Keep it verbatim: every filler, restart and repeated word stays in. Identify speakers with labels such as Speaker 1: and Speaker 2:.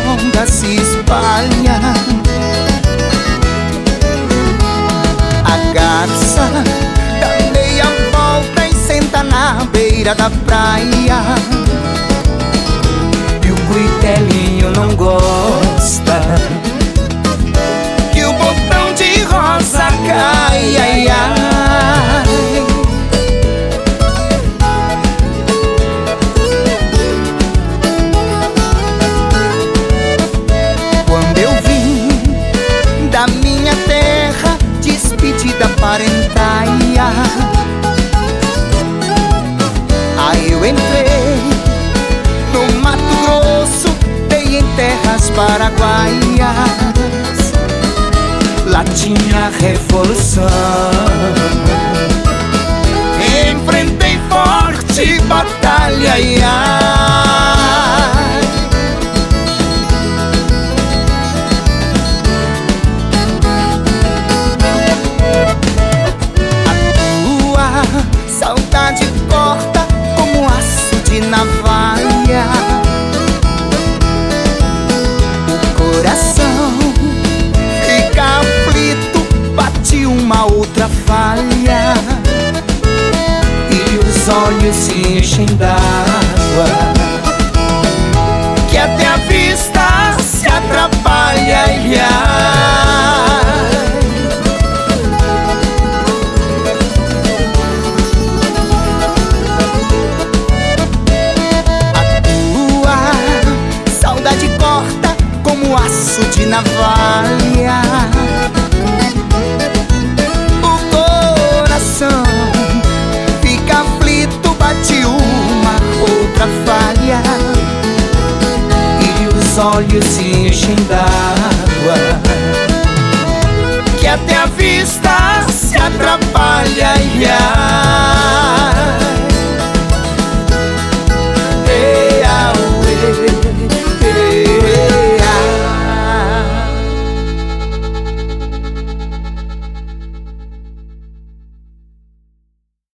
Speaker 1: onda se espalha. A garça dá meia volta e senta na beira da praia. E o cuitelinho não gosta que o botão de rosa cai, ai, ai. Quando eu vim da minha terra, despedida parentaia, aí eu entrei no Mato Grosso, dei em terras paraguaias. Lá tinha revolução, enfrentei forte batalha, ai, ai. A tua saudade corta como aço de navalha. O coração fica aflito, bate uma outra falha. E os olhos se enchem d'água, que até a vista se atrapalha, ai, ai. Saudade corta como aço de navalha. O coração fica aflito, bate uma outra falha. E os olhos se enchem d'água, que até a vista se atrapalha, ai, ai.